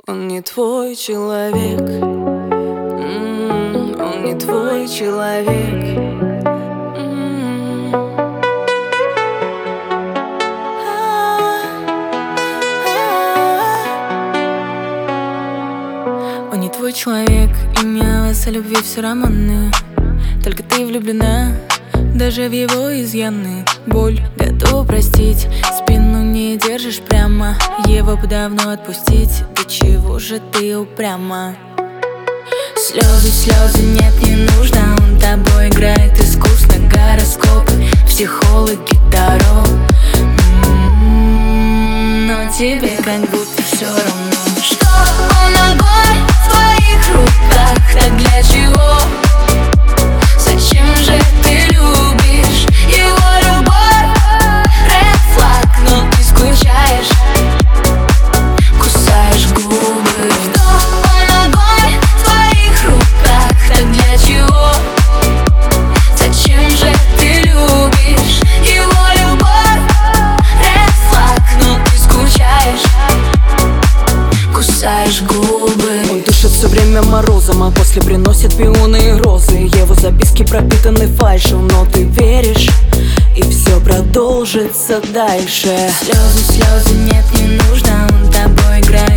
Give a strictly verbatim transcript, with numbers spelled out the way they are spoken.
Он не твой человек, М-м, он не твой человек. М-м. Он не твой человек, и мне о вас о любви все романы. Только ты влюблена, даже в его изъяны. Боль готова простить, спину не держишь прямо. Его бы давно отпустить, да чего же ты упряма? Слезы, слезы, нет, не нужно. Он тобой играет искусно. Гороскопы, психологи, таро. М-м-м, но тебе как будто все равно. Что он огонь в твоих руках, так для чего? Зачем же ты любишь его любовь? Red flag, но ты скучаешь, кусаешь губы. Что он огонь в твоих руках, так для чего? Зачем же ты любишь его любовь? Red flag, но ты скучаешь, кусаешь губы. Он дышит все время морозом, а после приносит пионы и розы. Его записки пропитаны фальшью, но ты веришь, и все продолжится дальше. Слезы, слезы, нет, не нужно. Он тобой играет